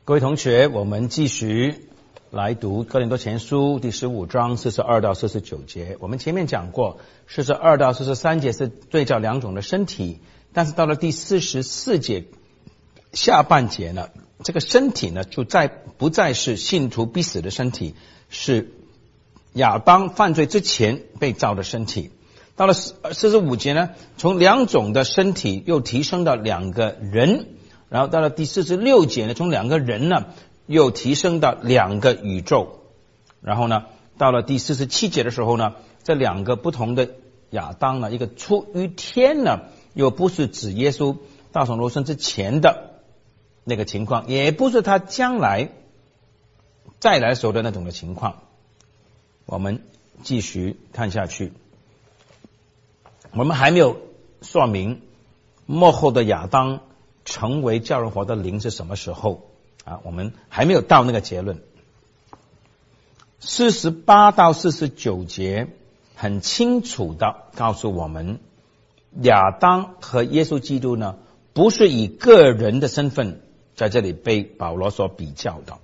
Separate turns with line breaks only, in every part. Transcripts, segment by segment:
各位同学，我们继续来读哥林多前书第15章42到49节。我们前面讲过42到43节是对照两种的身体，但是到了第44节下半节呢，这个身体呢就不再是信徒必死的身体，是亚当犯罪之前被造的身体。到了45节呢，从两种的身体又提升到两个人，然后到了第46节呢，从两个人呢又提升到两个宇宙，然后呢到了第47节的时候呢，这两个不同的亚当呢，一个出于天呢，又不是指耶稣道成肉身之前的那个情况，也不是他将来再来的时候的那种的情况。我们继续看下去，我们还没有说明末后的亚当成为叫人活的灵是什么时候啊？我们还没有到那个结论。48到49节很清楚的告诉我们，亚当和耶稣基督呢，不是以个人的身份在这里被保罗所比较的。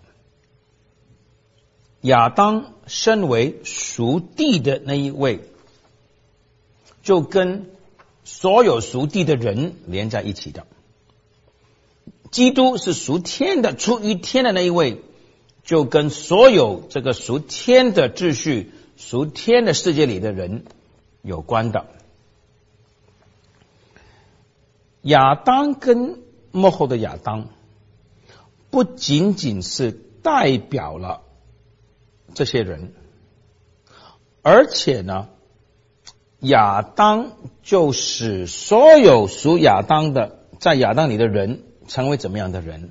亚当身为属地的那一位，就跟所有属地的人连在一起的。基督是属天的，出于天的那一位，就跟所有这个属天的秩序、属天的世界里的人有关的。亚当跟末后的亚当不仅仅是代表了这些人，而且呢，亚当就使所有属亚当的在亚当里的人成为怎么样的人？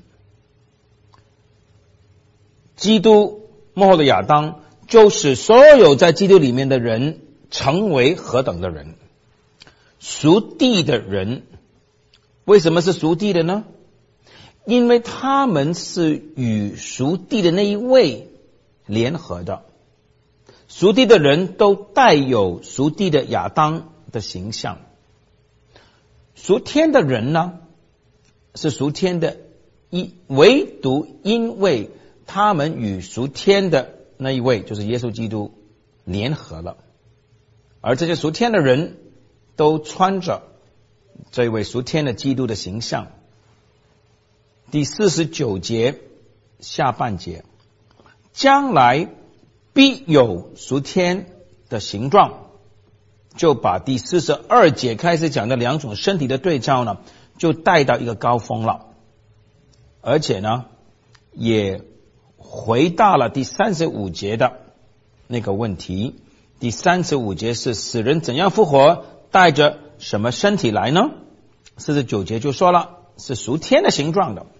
基督末后的亚当就使所有在基督里面的人成为何等的人？属地的人。为什么是属地的呢？因为他们是与属地的那一位联合的。属地的人都带有属地的亚当的形象。属天的人呢，是属天的，唯独因为他们与属天的那一位就是耶稣基督联合了，而这些属天的人都穿着这位属天的基督的形象。第49节下半节，将来必有属天的形状，就把第42节开始讲的两种身体的对照呢，就带到一个高峰了。而且呢，也回到了第35节的那个问题。第35节是死人怎样复活，带着什么身体来呢？49节就说了，是属天的形状的。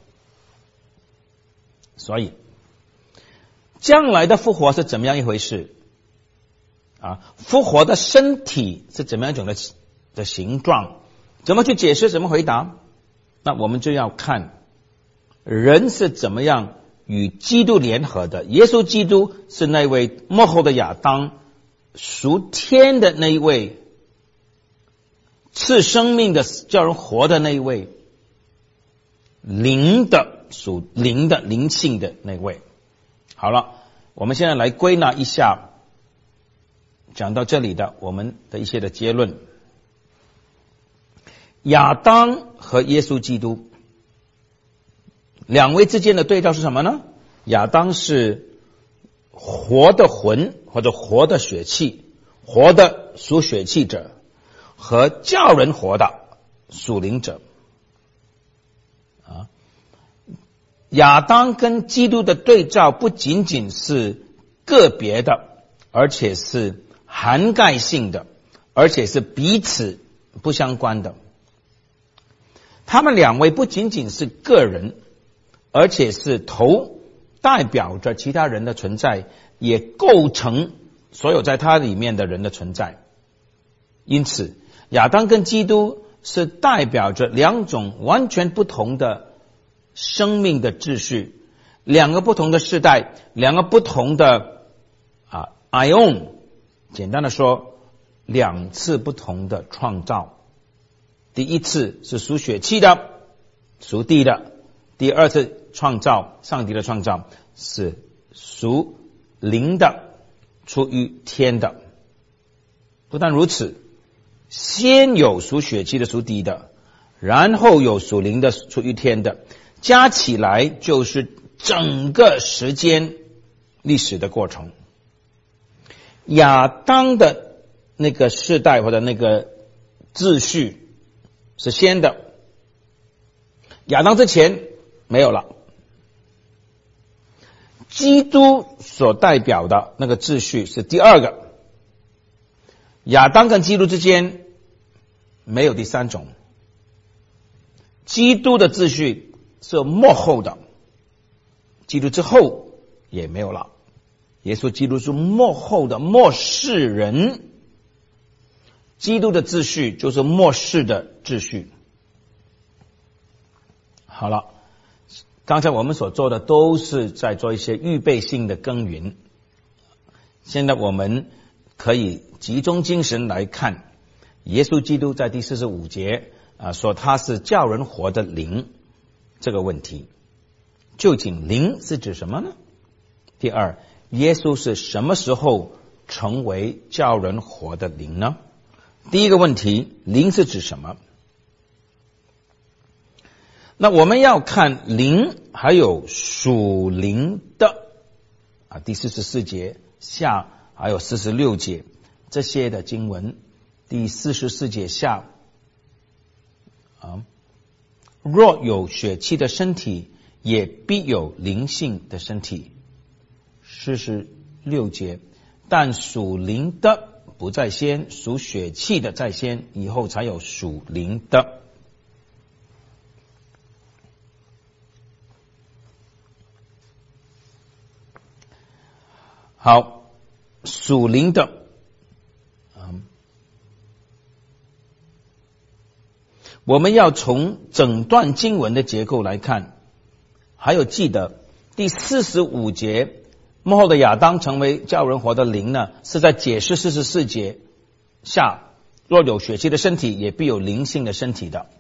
所以将来的复活是怎么样一回事啊？复活的身体是怎么样一种的形状？怎么去解释？怎么回答？那我们就要看人是怎么样与基督联合的。耶稣基督是那位末后的亚当，属天的那一位，赐生命的叫人活的那一位，灵的属灵的灵性的那一位。好了，我们现在来归纳一下讲到这里的我们的一些的结论。亚当和耶稣基督两位之间的对照是什么呢？亚当是活的魂或者活的血气，活的属血气者，和叫人活的属灵者。亚当跟基督的对照不仅仅是个别的，而且是涵盖性的，而且是彼此不相关的。他们两位不仅仅是个人，而且是头，代表着其他人的存在，也构成所有在他里面的人的存在。因此亚当跟基督是代表着两种完全不同的生命的秩序，两个不同的世代，两个不同的ion， 简单的说，两次不同的创造。第一次是属血气的，属地的； 第二次创造，上帝的创造是属灵的，出于天的。不但如此，先有属血气的，属地的，然后有属灵的，出于天的，加起来就是整个时间历史的过程。亚当的那个世代或者那个秩序是先的，亚当之前没有了。基督所代表的那个秩序是第二个，亚当跟基督之间没有第三种。基督的秩序是末后的，基督之后也没有了。耶稣基督是末后的末世人，基督的秩序就是末世的秩序。好了，刚才我们所做的都是在做一些预备性的耕耘，现在我们可以集中精神来看耶稣基督在第45节说他是叫人活的灵这个问题。究竟灵是指什么呢？第二，耶稣是什么时候成为叫人活的灵呢？第一个问题，灵是指什么？那我们要看灵还有属灵的第44节下还有46节这些的经文。第44节下若有血气的身体，也必有灵性的身体。46节，但属灵的不在先，属血气的在先，以后才有属灵的。好，属灵的我们要从整段经文的结构来看。还有记得第45节末后的亚当成为叫人活的灵呢，是在解释44节下若有血气的身体，也必有灵性的身体的。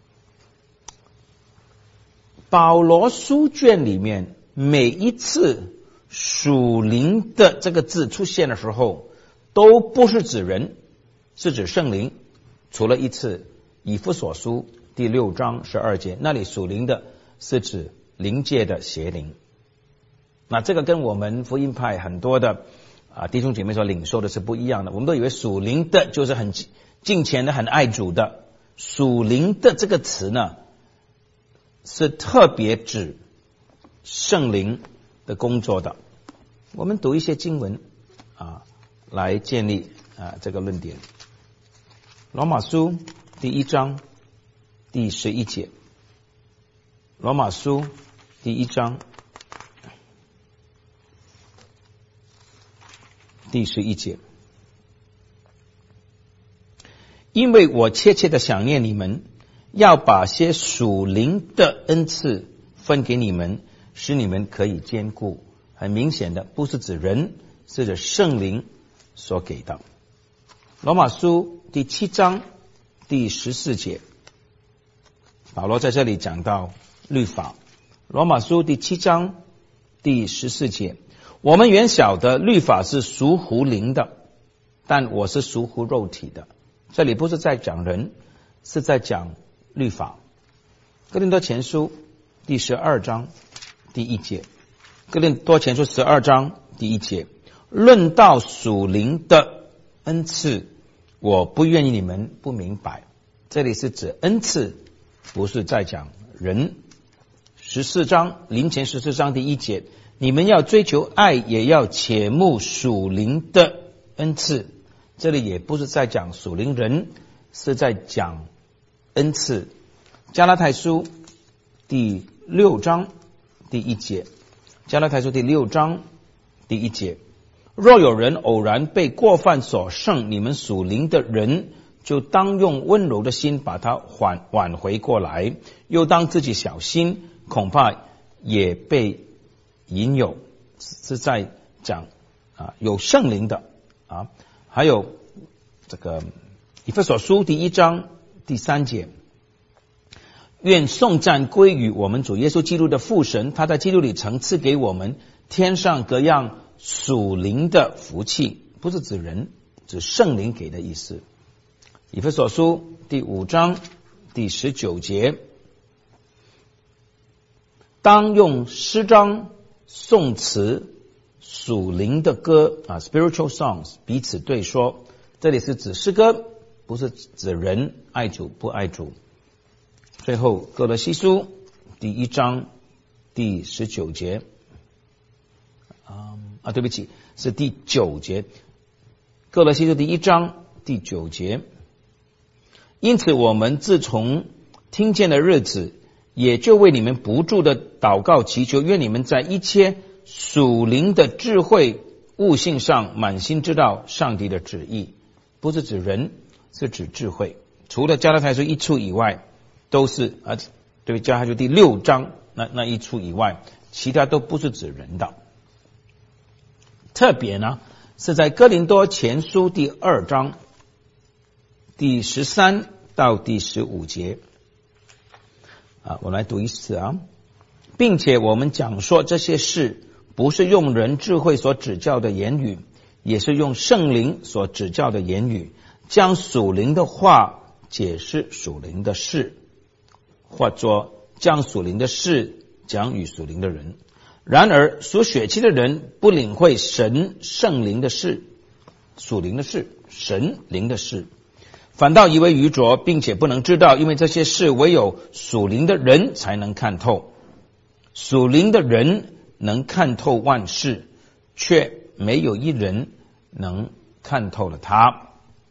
保罗书卷里面每一次属灵的这个字出现的时候，都不是指人，是指圣灵。除了一次以弗所书第6章12节，那里属灵的是指灵界的邪灵。那这个跟我们福音派很多的弟兄姐妹所领受的是不一样的。我们都以为属灵的就是很敬虔的，很爱主的。属灵的这个词呢，是特别指圣灵的工作的。我们读一些经文来建立这个论点。罗马书第1章第11节，罗马书第1章第11节，因为我切切的想念你们，要把些属灵的恩赐分给你们，使你们可以坚固。很明显的，不是指人，是指圣灵所给的。罗马书第7章第14节，保罗在这里讲到律法。罗马书第7章第14节，我们原晓得律法是属乎灵的，但我是属乎肉体的。这里不是在讲人，是在讲律法。哥林多前书第12章第1节，哥林多前书12章第1节，论到属灵的恩赐，我不愿意你们不明白。这里是指恩赐，不是在讲人。14章林前14章第1节，你们要追求爱，也要切慕属灵的恩赐。这里也不是在讲属灵人，是在讲恩赐。加拉太书第6章第1节，加拉太书第6章第1节，若有人偶然被过犯所胜，你们属灵的人就当用温柔的心把他挽回过来，又当自己小心，恐怕也被引诱。是在讲有圣灵的还有这个以弗所书第1章第3节， 愿颂赞归于我们主耶稣基督的父神，他在基督里曾赐给我们天上各样属灵的福气，不是指人，指圣灵给的意思。以弗所书第5章第19节，当用诗章、颂词、属灵的歌spiritual songs 彼此对说，这里是指诗歌，不是指人爱主不爱主。最后哥罗西书第1章第19节，对不起，是第9节。哥罗西书第1章第9节，因此我们自从听见的日子，也就为你们不住的祷告祈求，愿你们在一切属灵的智慧悟性上满心知道上帝的旨意，不是指人，是指智慧。除了加拉太书1处以外，都是对，加拉太书第6章那一处以外，其他都不是指人的。特别呢是在哥林多前书第2章第13到第15节我来读一次并且我们讲说这些事，不是用人智慧所指教的言语，也是用圣灵所指教的言语，将属灵的话解释属灵的事，或者将属灵的事讲与属灵的人。然而属血气的人不领会神圣灵的事，属灵的事，神灵的事，反倒以为愚拙，并且不能知道，因为这些事唯有属灵的人才能看透。属灵的人能看透万事，却没有一人能看透了他。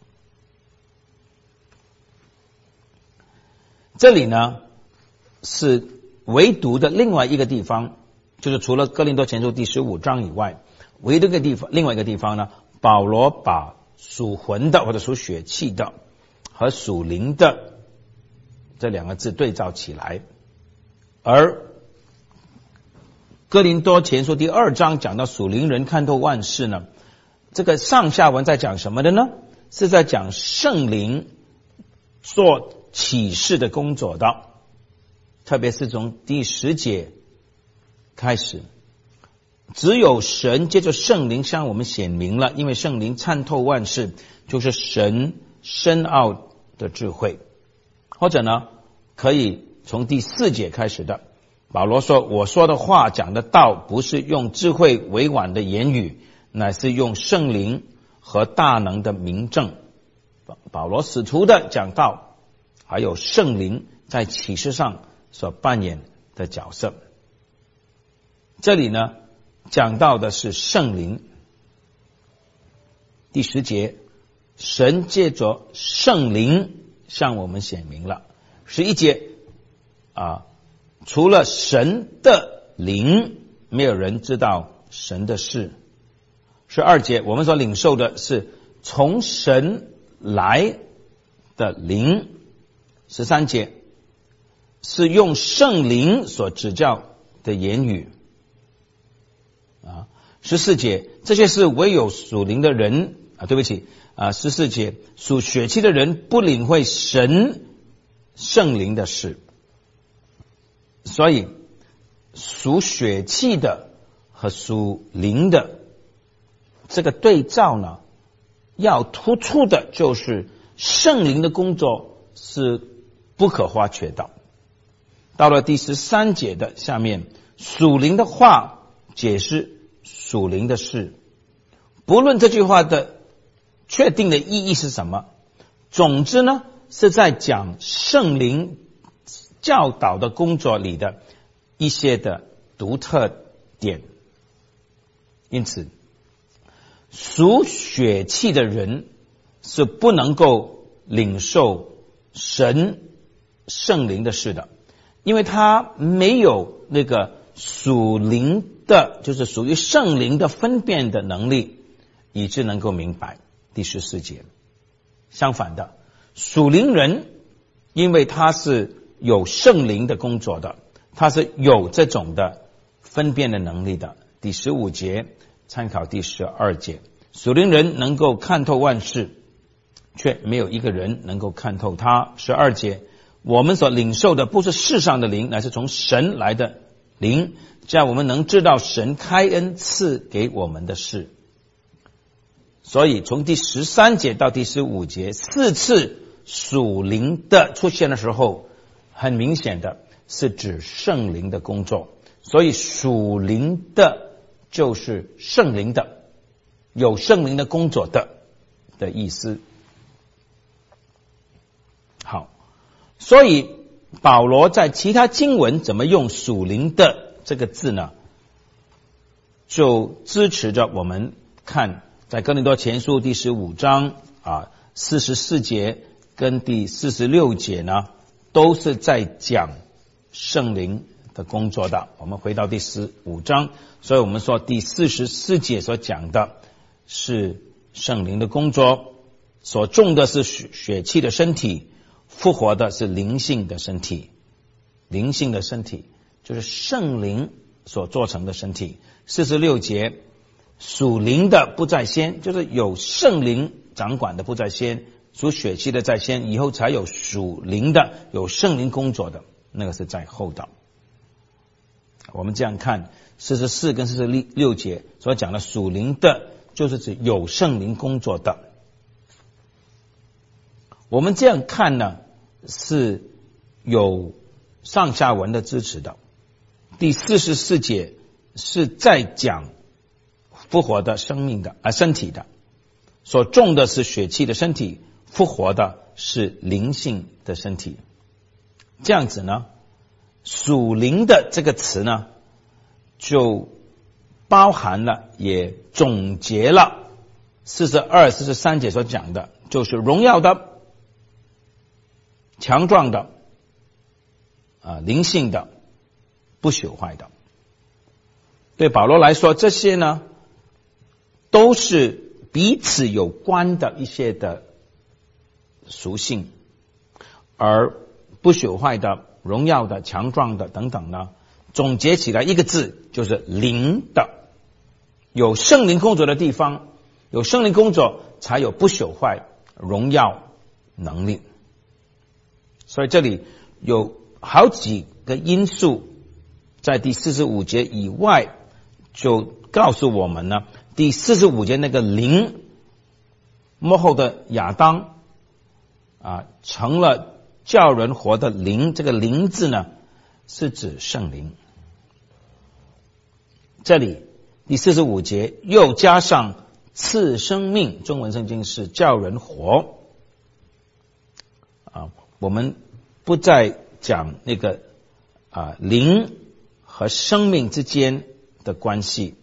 这里呢是唯独的另外一个地方，就是除了哥林多前书第15章以外，唯独一个地方，另外一个地方呢，保罗把属魂的或者属血气的和属灵的这两个字对照起来。而哥林多前书第2章讲到属灵人看透万事呢，这个上下文在讲什么的呢？是在讲圣灵做启示的工作的，特别是从第10节开始，只有神借着圣灵向我们显明了，因为圣灵参透万事，就是神深奥的智慧。或者呢可以从第4节开始的，保罗说，我说的话讲的道，不是用智慧委婉的言语，乃是用圣灵和大能的明证。保罗使徒的讲道，还有圣灵在启示上所扮演的角色。这里呢讲到的是圣灵。第10节，神借着圣灵向我们显明了。11节除了神的灵，没有人知道神的事。12节，我们所领受的是从神来的灵。13节，是用圣灵所指教的言语。14节，这些是唯有属灵的人对不起14节，属血气的人不领会神圣灵的事。所以属血气的和属灵的这个对照呢，要突出的就是圣灵的工作是不可或缺的。到了第13节的下面，属灵的话解释属灵的事，不论这句话的确定的意义是什么，总之呢是在讲圣灵教导的工作里的一些的独特点。因此属血气的人是不能够领受神圣灵的事的，因为他没有那个属灵的，就是属于圣灵的分辨的能力，以致能够明白。第14节，相反的，属灵人因为他是有圣灵的工作的，他是有这种的分辨的能力的。第15节参考第12节，属灵人能够看透万事，却没有一个人能够看透他。12节， 我们所领受的不是世上的灵，乃是从神来的灵，这样我们能知道神开恩赐给我们的事。所以从第13节到第15节4次属灵的出现的时候，很明显的是指圣灵的工作。所以属灵的就是圣灵的，有圣灵的工作的意思。好，所以保罗在其他经文怎么用属灵的这个字呢？就支持着我们看在哥林多前书第15章44节跟第46节呢，都是在讲圣灵的工作的。我们回到第15章，所以我们说第44节所讲的是圣灵的工作，所种的是血气的身体，复活的是灵性的身体。灵性的身体就是圣灵所做成的身体。46节属灵的不在先，就是有圣灵掌管的不在先，属血气的在先，以后才有属灵的，有圣灵工作的，那个是在后的。我们这样看44跟46节所讲的属灵的，就是指有圣灵工作的。我们这样看呢，是有上下文的支持的。第44节是在讲复活的生命的身体的，所种的是血气的身体，复活的是灵性的身体。这样子呢，属灵的这个词呢，就包含了也总结了42、43节所讲的，就是荣耀的、强壮的、灵性的、不朽坏的。对保罗来说，这些呢都是彼此有关的一些的属性，而不朽坏的、荣耀的、强壮的等等呢，总结起来一个字，就是灵的。有圣灵工作的地方，有圣灵工作才有不朽坏、荣耀能力。所以这里有好几个因素在第45节以外，就告诉我们呢，第45节那个灵，末后的亚当成了叫人活的灵，这个灵字呢是指圣灵。这里第45节又加上赐生命，中文圣经是叫人活。我们不再讲那个灵和生命之间的关系。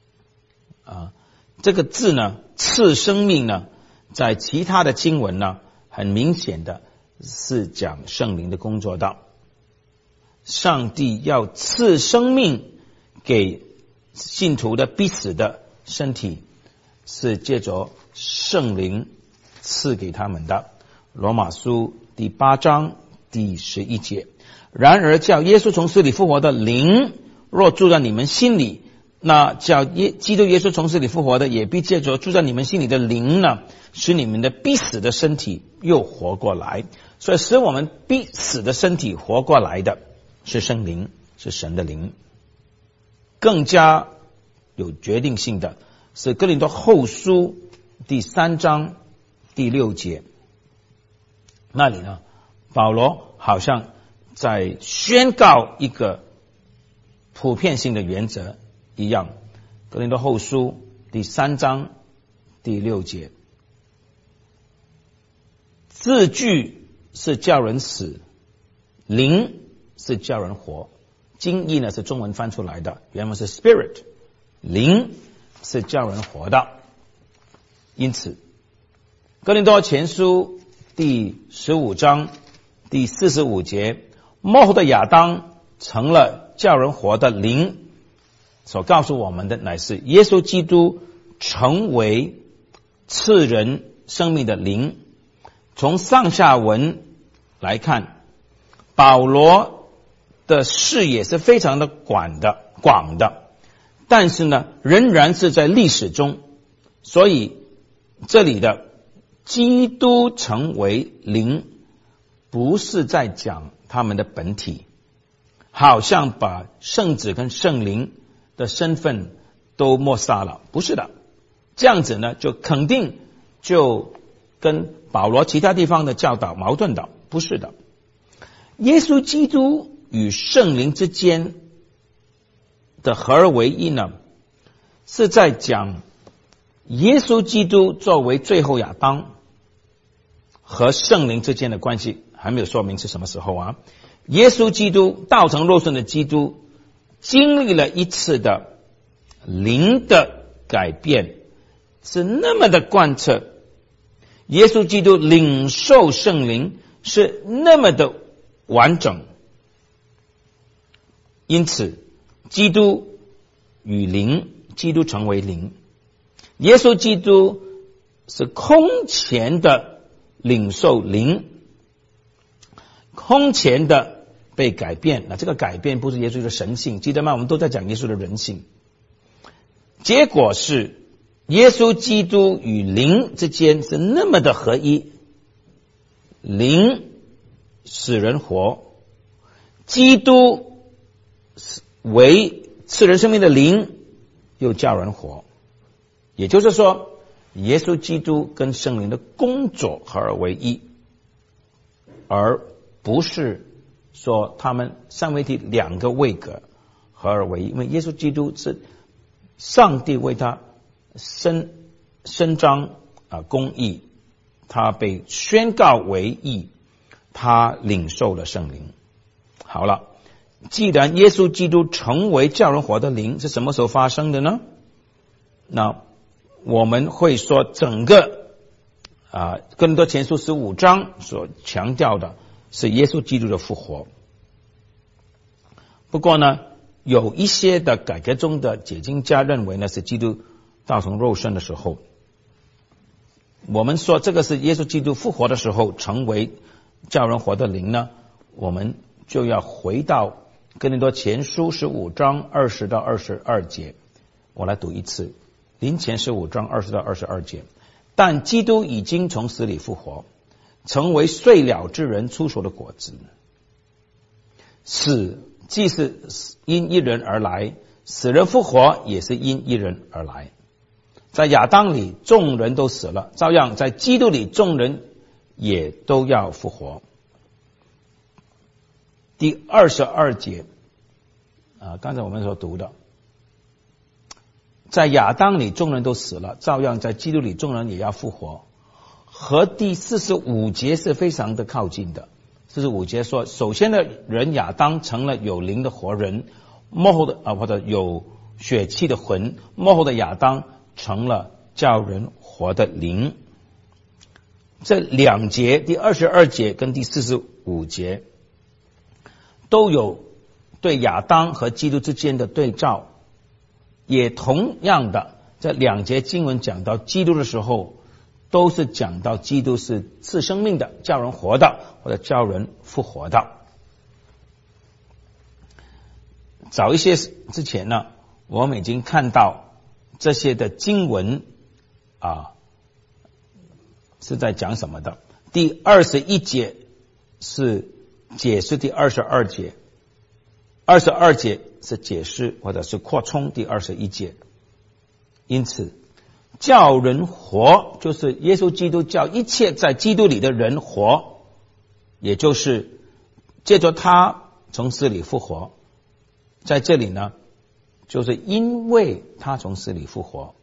这个字呢，赐生命呢，在其他的经文呢，很明显的是讲圣灵的工作的。上帝要赐生命给信徒的必死的身体，是借着圣灵赐给他们的。罗马书第8章第11节，然而叫耶稣从死里复活的灵若住在你们心里，那叫基督耶稣从死里复活的，也必借着住在你们心里的灵呢，使你们的必死的身体又活过来。所以使我们必死的身体活过来的是圣灵，是神的灵。更加有决定性的是哥林多后书第3章第6节，那里呢，保罗好像在宣告一个普遍性的原则一样。哥林多后书第3章第6节，字句是叫人死，灵是叫人活。经义呢是中文翻出来的，原文是 spirit， 灵是叫人活的。因此哥林多前书第15章第45节，末后的亚当成了叫人活的灵，所告诉我们的乃是耶稣基督成为赐人生命的灵。从上下文来看，保罗的视野是非常的广的，但是呢仍然是在历史中，所以这里的基督成为灵不是在讲他们的本体，好像把圣子跟圣灵的身份都抹杀了，不是的。这样子呢，就肯定就跟保罗其他地方的教导矛盾的，不是的。耶稣基督与圣灵之间的合而为一呢，是在讲耶稣基督作为最后亚当和圣灵之间的关系，还没有说明是什么时候啊。耶稣基督道成肉身的基督经历了一次的灵的改变，是那么的贯彻，耶稣基督领受圣灵是那么的完整，因此基督与灵，基督成为灵。耶稣基督是空前的领受灵，空前的被改变。那这个改变不是耶稣的神性，记得吗？我们都在讲耶稣的人性。结果是耶稣基督与灵之间是那么的合一，灵使人活，基督为赐人生命的灵又叫人活。也就是说，耶稣基督跟圣灵的工作合而为一，而不是说他们三位一体两个位格合而为一。因为耶稣基督是上帝为他伸张公义，他被宣告为义，他领受了圣灵。好了，既然耶稣基督成为叫人活的灵，是什么时候发生的呢？那我们会说整个哥林多前书15章所强调的是耶稣基督的复活。不过呢，有一些的改革中的解经家认为呢，是基督道成肉身的时候。我们说这个是耶稣基督复活的时候成为叫人活的灵呢，我们就要回到哥林多前书15章20到22节。我来读一次，林前15章20到22节。但基督已经从死里复活，成为睡了之人出熟的果子。死既是因一人而来，死人复活也是因一人而来。在亚当里众人都死了，照样在基督里众人也都要复活。第22节刚才我们所读的，在亚当里众人都死了，照样在基督里众人也要复活，和第45节是非常的靠近的。45节说，首先的人亚当成了有灵的活人，末后的或者有血气的魂，末后的亚当成了叫人活的灵。这两节，第22节跟第45节都有对亚当和基督之间的对照，也同样的，这两节经文讲到基督的时候，都是讲到基督是赐生命的，叫人活的，或者叫人复活的。早一些之前呢，我们已经看到这些的经文是在讲什么的。第21节是解释第22节，22节是解释或者是扩充第21节。因此叫人活，就是耶稣基督叫一切在基督里的人活，也就是借着他从死里复活。在这里呢，就是因为他从死里复活，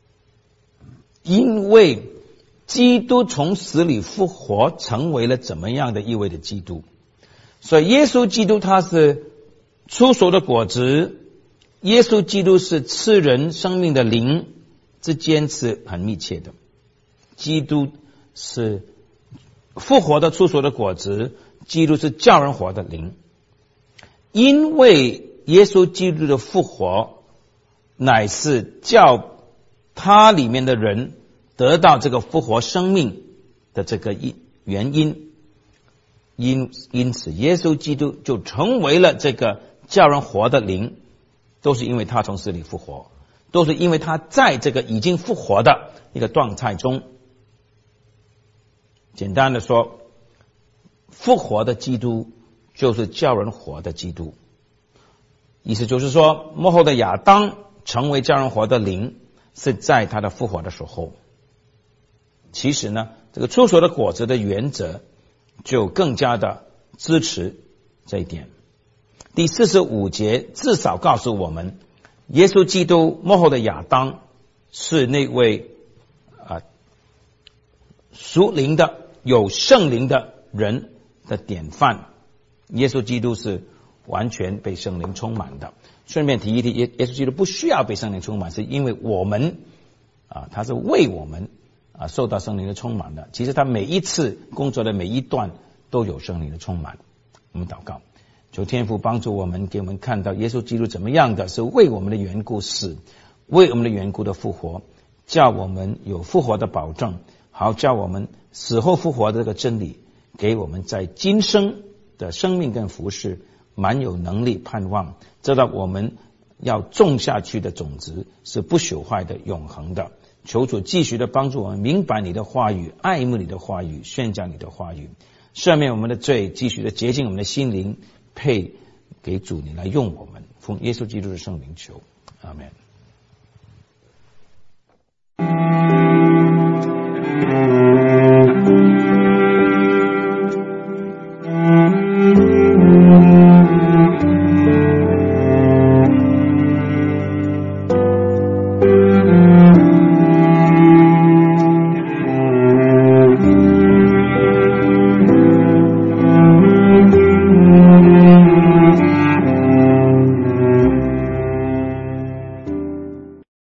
因为基督从死里复活成为了怎么样的意味的基督。所以耶稣基督他是出熟的果子，耶稣基督是赐人生命的灵，之间是很密切的。基督是复活的出熟的果子，基督是叫人活的灵。因为耶稣基督的复活乃是叫他里面的人得到这个复活生命的这个原因，因此耶稣基督就成为了这个叫人活的灵，都是因为他从死里复活，都是因为他在这个已经复活的一个状态中。简单的说， 复活的基督就是叫人活的基督。意思就是说，末后的亚当成为叫人活的灵，是在他的复活的时候。其实呢，这个出熟的果子的原则就更加的支持这一点。第45节至少告诉我们，耶稣基督末后的亚当是那位属灵的有圣灵的人的典范。耶稣基督是完全被圣灵充满的。顺便提一提，耶稣基督不需要被圣灵充满，是因为我们他是为我们受到圣灵的充满的。其实他每一次工作的每一段都有圣灵的充满。我们祷告，求天父帮助我们，给我们看到耶稣基督怎么样的是为我们的缘故死，为我们的缘故的复活，叫我们有复活的保证，好叫我们死后复活的这个真理，给我们在今生的生命跟服事蛮有能力盼望，知道我们要种下去的种子是不朽坏的永恒的。求主继续的帮助我们明白你的话语，爱慕你的话语，宣讲你的话语，赦免我们的罪，继续的洁净我们的心灵，配给主你来用我们。奉耶稣基督的圣名求，阿们。